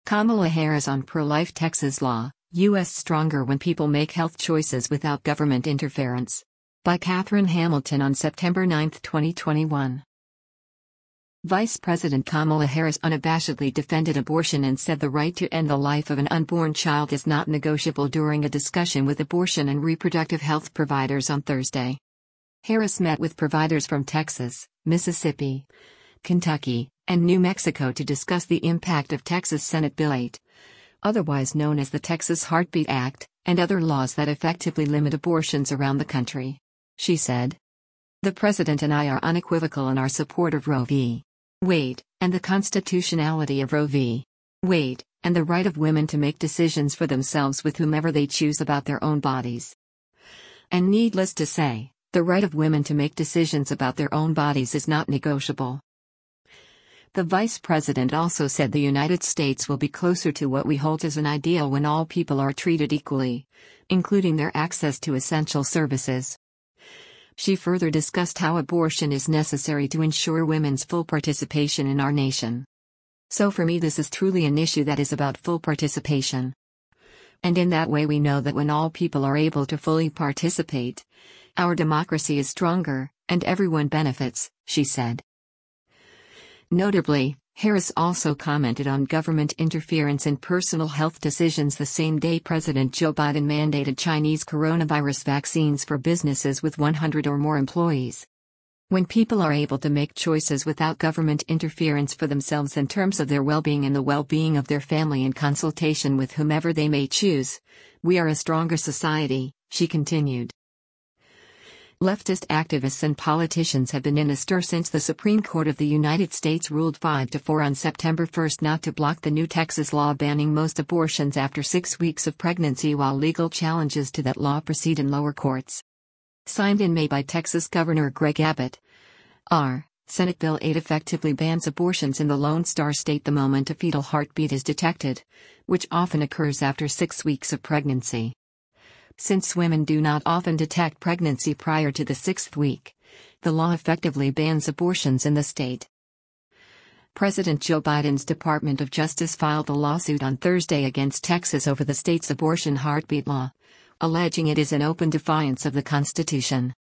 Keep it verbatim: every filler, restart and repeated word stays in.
Kamala Harris on pro-life Texas law, U S stronger when people make health choices without government interference. By Catherine Hamilton on September ninth, twenty twenty-one. Vice President Kamala Harris unabashedly defended abortion and said the right to end the life of an unborn child is not negotiable during a discussion with abortion and reproductive health providers on Thursday. Harris met with providers from Texas, Mississippi, Kentucky, and New Mexico to discuss the impact of Texas Senate Bill eight, otherwise known as the Texas Heartbeat Act, and other laws that effectively limit abortions around the country. She said, "The President and I are unequivocal in our support of Roe v. Wade, and the constitutionality of Roe v. Wade, and the right of women to make decisions for themselves with whomever they choose about their own bodies. And needless to say, the right of women to make decisions about their own bodies is not negotiable." The vice president also said the United States will be closer to what we hold as an ideal when all people are treated equally, including their access to essential services. She further discussed how abortion is necessary to ensure women's full participation in our nation. "So for me, this is truly an issue that is about full participation. And in that way, we know that when all people are able to fully participate, our democracy is stronger, and everyone benefits," she said. Notably, Harris also commented on government interference in personal health decisions the same day President Joe Biden mandated Chinese coronavirus vaccines for businesses with one hundred or more employees. When people are able to make choices without government interference for themselves in terms of their well-being and the well-being of their family in consultation with whomever they may choose, we are a stronger society, she continued. Leftist activists and politicians have been in a stir since the Supreme Court of the United States ruled five to four on September first not to block the new Texas law banning most abortions after six weeks of pregnancy, while legal challenges to that law proceed in lower courts. Signed in May by Texas Governor Greg Abbott, R. Senate Bill eight effectively bans abortions in the Lone Star State the moment a fetal heartbeat is detected, which often occurs after six weeks of pregnancy. Since women do not often detect pregnancy prior to the sixth week, the law effectively bans abortions in the state. President Joe Biden's Department of Justice filed a lawsuit on Thursday against Texas over the state's abortion heartbeat law, alleging it is in open defiance of the Constitution.